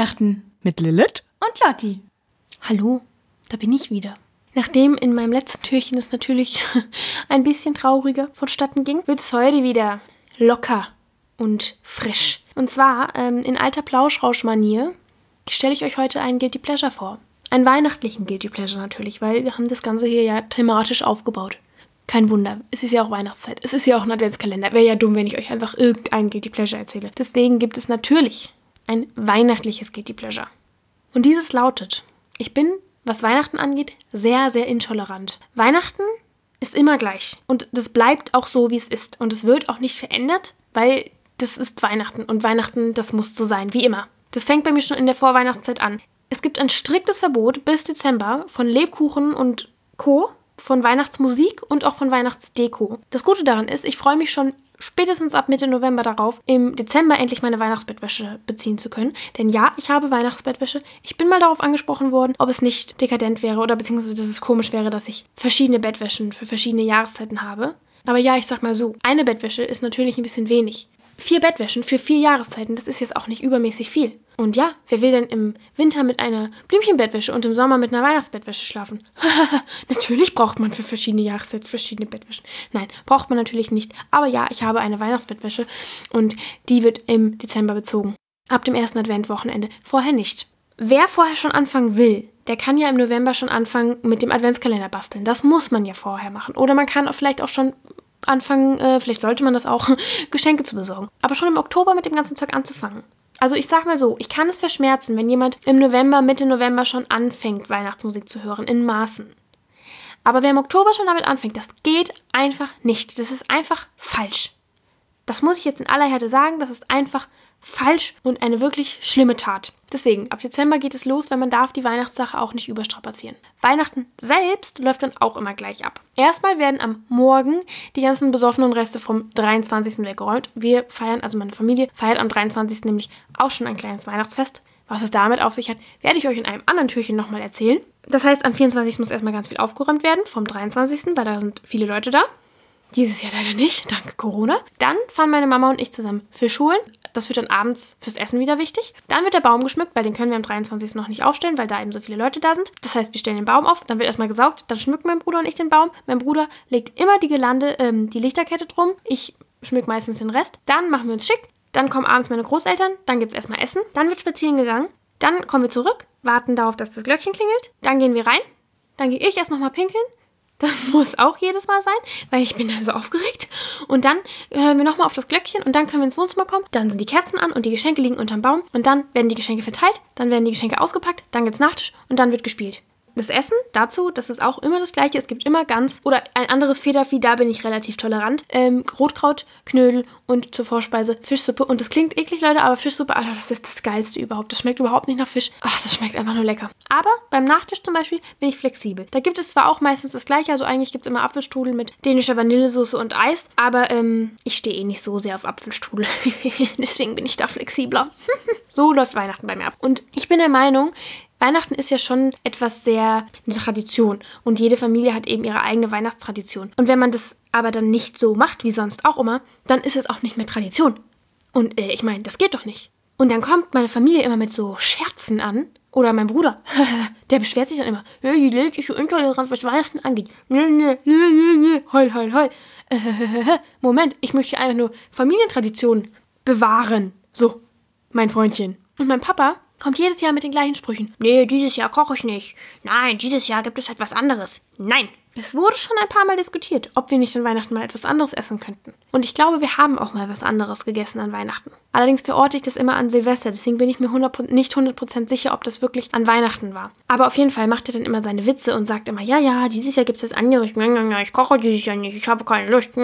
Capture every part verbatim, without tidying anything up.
Weihnachten mit Lilith und Lotti. Hallo, da bin ich wieder. Nachdem in meinem letzten Türchen es natürlich ein bisschen trauriger vonstatten ging, wird es heute wieder locker und frisch. Und zwar ähm, in alter Plauschrausch-Manier stelle ich euch heute einen Guilty Pleasure vor. Einen weihnachtlichen Guilty Pleasure natürlich, weil wir haben das Ganze hier ja thematisch aufgebaut. Kein Wunder, es ist ja auch Weihnachtszeit. Es ist ja auch ein Adventskalender. Wäre ja dumm, wenn ich euch einfach irgendeinen Guilty Pleasure erzähle. Deswegen gibt es natürlich ein weihnachtliches Guilty Pleasure. Und dieses lautet: Ich bin, was Weihnachten angeht, sehr, sehr intolerant. Weihnachten ist immer gleich. Und das bleibt auch so, wie es ist. Und es wird auch nicht verändert, weil das ist Weihnachten. Und Weihnachten, das muss so sein, wie immer. Das fängt bei mir schon in der Vorweihnachtszeit an. Es gibt ein striktes Verbot bis Dezember von Lebkuchen und Co., von Weihnachtsmusik und auch von Weihnachtsdeko. Das Gute daran ist, ich freue mich schon spätestens ab Mitte November darauf, im Dezember endlich meine Weihnachtsbettwäsche beziehen zu können. Denn ja, ich habe Weihnachtsbettwäsche. Ich bin mal darauf angesprochen worden, ob es nicht dekadent wäre oder beziehungsweise, dass es komisch wäre, dass ich verschiedene Bettwäschen für verschiedene Jahreszeiten habe. Aber ja, ich sag mal so, eine Bettwäsche ist natürlich ein bisschen wenig. Vier Bettwäschen für vier Jahreszeiten, das ist jetzt auch nicht übermäßig viel. Und ja, wer will denn im Winter mit einer Blümchenbettwäsche und im Sommer mit einer Weihnachtsbettwäsche schlafen? Natürlich braucht man für verschiedene Jahreszeiten verschiedene Bettwäschen. Nein, braucht man natürlich nicht. Aber ja, ich habe eine Weihnachtsbettwäsche und die wird im Dezember bezogen. Ab dem ersten Adventwochenende. Vorher nicht. Wer vorher schon anfangen will, der kann ja im November schon anfangen mit dem Adventskalender basteln. Das muss man ja vorher machen. Oder man kann auch vielleicht auch schon anfangen, äh, vielleicht sollte man das auch, Geschenke zu besorgen. Aber schon im Oktober mit dem ganzen Zeug anzufangen. Also ich sag mal so, ich kann es verschmerzen, wenn jemand im November, Mitte November schon anfängt, Weihnachtsmusik zu hören, in Maßen. Aber wer im Oktober schon damit anfängt, das geht einfach nicht. Das ist einfach falsch. Das muss ich jetzt in aller Härte sagen, das ist einfach falsch und eine wirklich schlimme Tat. Deswegen, ab Dezember geht es los, weil man darf die Weihnachtssache auch nicht überstrapazieren. Weihnachten selbst läuft dann auch immer gleich ab. Erstmal werden am Morgen die ganzen besoffenen Reste vom dreiundzwanzigsten weggeräumt. Wir feiern, also meine Familie feiert am dreiundzwanzigsten nämlich auch schon ein kleines Weihnachtsfest. Was es damit auf sich hat, werde ich euch in einem anderen Türchen nochmal erzählen. Das heißt, am vierundzwanzigsten muss erstmal ganz viel aufgeräumt werden, vom dreiundzwanzigsten, weil da sind viele Leute da. Dieses Jahr leider nicht, dank Corona. Dann fahren meine Mama und ich zusammen Fisch holen. Das wird dann abends fürs Essen wieder wichtig. Dann wird der Baum geschmückt, weil den können wir am dreiundzwanzigsten noch nicht aufstellen, weil da eben so viele Leute da sind. Das heißt, wir stellen den Baum auf, dann wird erstmal gesaugt, dann schmücken mein Bruder und ich den Baum. Mein Bruder legt immer die Girlande, ähm, die Lichterkette drum. Ich schmück meistens den Rest. Dann machen wir uns schick. Dann kommen abends meine Großeltern. Dann gibt es erstmal Essen. Dann wird spazieren gegangen. Dann kommen wir zurück, warten darauf, dass das Glöckchen klingelt. Dann gehen wir rein. Dann gehe ich erst nochmal pinkeln. Das muss auch jedes Mal sein, weil ich bin dann so aufgeregt. Und dann hören wir nochmal auf das Glöckchen und dann können wir ins Wohnzimmer kommen. Dann sind die Kerzen an und die Geschenke liegen unterm Baum. Und dann werden die Geschenke verteilt, dann werden die Geschenke ausgepackt, dann gibt's Nachtisch und dann wird gespielt. Das Essen dazu, das ist auch immer das Gleiche. Es gibt immer Gans oder ein anderes Federvieh, da bin ich relativ tolerant. Ähm, Rotkraut, Knödel und zur Vorspeise Fischsuppe. Und das klingt eklig, Leute, aber Fischsuppe, Alter, das ist das Geilste überhaupt. Das schmeckt überhaupt nicht nach Fisch. Ach, das schmeckt einfach nur lecker. Aber beim Nachtisch zum Beispiel bin ich flexibel. Da gibt es zwar auch meistens das Gleiche, also eigentlich gibt es immer Apfelstrudel mit dänischer Vanillesoße und Eis, aber ähm, ich stehe eh nicht so sehr auf Apfelstrudel. Deswegen bin ich da flexibler. So läuft Weihnachten bei mir ab. Und ich bin der Meinung, Weihnachten ist ja schon etwas sehr eine Tradition und jede Familie hat eben ihre eigene Weihnachtstradition. Und wenn man das aber dann nicht so macht, wie sonst auch immer, dann ist es auch nicht mehr Tradition. Und äh, ich meine, das geht doch nicht. Und dann kommt meine Familie immer mit so Scherzen an. Oder mein Bruder, der beschwert sich dann immer, ja, die Leute ist so intolerant, was Weihnachten angeht. Nee, nee, nee, nee, nee, heul, heul, heul. Äh, Moment, ich möchte einfach nur Familientraditionen bewahren. So, mein Freundchen. Und mein Papa kommt jedes Jahr mit den gleichen Sprüchen. Nee, dieses Jahr koche ich nicht. Nein, dieses Jahr gibt es etwas anderes. Nein. Es wurde schon ein paar Mal diskutiert, ob wir nicht an Weihnachten mal etwas anderes essen könnten. Und ich glaube, wir haben auch mal was anderes gegessen an Weihnachten. Allerdings verorte ich das immer an Silvester, deswegen bin ich mir hundert, nicht hundert Prozent sicher, ob das wirklich an Weihnachten war. Aber auf jeden Fall macht er dann immer seine Witze und sagt immer, ja, ja, dieses Jahr gibt es was anderes. Ich koche dieses Jahr nicht, ich habe keine Lust.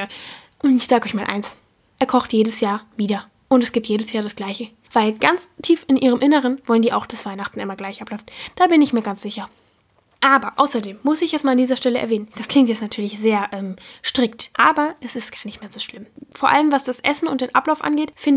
Und ich sage euch mal eins, er kocht jedes Jahr wieder. Und es gibt jedes Jahr das Gleiche. Weil ganz tief in ihrem Inneren wollen die auch, dass Weihnachten immer gleich abläuft. Da bin ich mir ganz sicher. Aber außerdem muss ich jetzt mal an dieser Stelle erwähnen, das klingt jetzt natürlich sehr ähm, strikt, aber es ist gar nicht mehr so schlimm. Vor allem, was das Essen und den Ablauf angeht, finde ich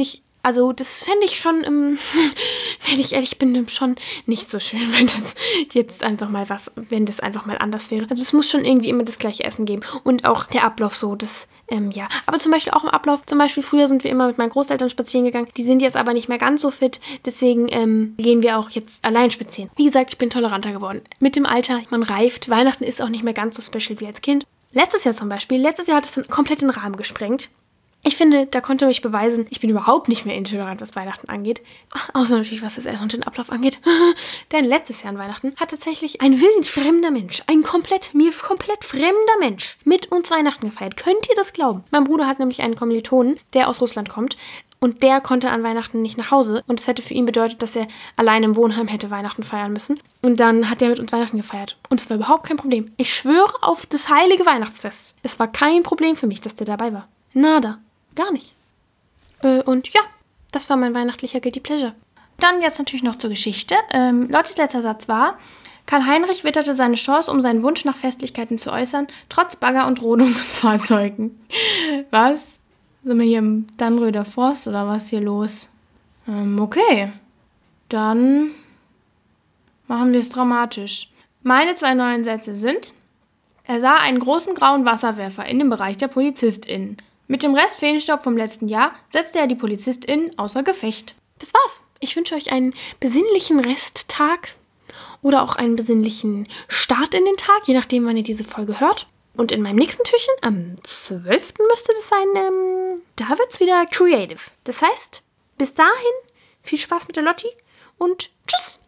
Also das fände ich schon, ähm, wenn ich ehrlich bin, schon nicht so schön, wenn das jetzt einfach mal was, wenn das einfach mal anders wäre. Also es muss schon irgendwie immer das gleiche Essen geben. Und auch der Ablauf so, das, ähm, ja. Aber zum Beispiel auch im Ablauf, zum Beispiel früher sind wir immer mit meinen Großeltern spazieren gegangen. Die sind jetzt aber nicht mehr ganz so fit. Deswegen ähm, gehen wir auch jetzt allein spazieren. Wie gesagt, ich bin toleranter geworden. Mit dem Alter, man reift. Weihnachten ist auch nicht mehr ganz so special wie als Kind. Letztes Jahr zum Beispiel, letztes Jahr hat es dann komplett den Rahmen gesprengt. Ich finde, da konnte ich beweisen, ich bin überhaupt nicht mehr intolerant, was Weihnachten angeht. Außer natürlich, was das Essen und den Ablauf angeht. Denn letztes Jahr an Weihnachten hat tatsächlich ein wild fremder Mensch, ein komplett, mir komplett fremder Mensch mit uns Weihnachten gefeiert. Könnt ihr das glauben? Mein Bruder hat nämlich einen Kommilitonen, der aus Russland kommt. Und der konnte an Weihnachten nicht nach Hause. Und es hätte für ihn bedeutet, dass er allein im Wohnheim hätte Weihnachten feiern müssen. Und dann hat er mit uns Weihnachten gefeiert. Und es war überhaupt kein Problem. Ich schwöre auf das heilige Weihnachtsfest. Es war kein Problem für mich, dass der dabei war. Nada. Gar nicht. Äh, und ja, das war mein weihnachtlicher Guilty Pleasure. Dann jetzt natürlich noch zur Geschichte. Ähm, Lottis letzter Satz war: Karl Heinrich witterte seine Chance, um seinen Wunsch nach Festlichkeiten zu äußern, trotz Bagger- und Rodungsfahrzeugen. Was? Sind wir hier im Dannröder Forst oder was hier los? Ähm, okay. Dann machen wir es dramatisch. Meine zwei neuen Sätze sind: Er sah einen großen grauen Wasserwerfer in dem Bereich der PolizistInnen. Mit dem Rest Feenstaub vom letzten Jahr setzte er die PolizistInnen außer Gefecht. Das war's. Ich wünsche euch einen besinnlichen Resttag oder auch einen besinnlichen Start in den Tag, je nachdem, wann ihr diese Folge hört. Und in meinem nächsten Türchen, am zwölften müsste das sein, ähm, da wird's wieder creative. Das heißt, bis dahin, viel Spaß mit der Lotti und tschüss!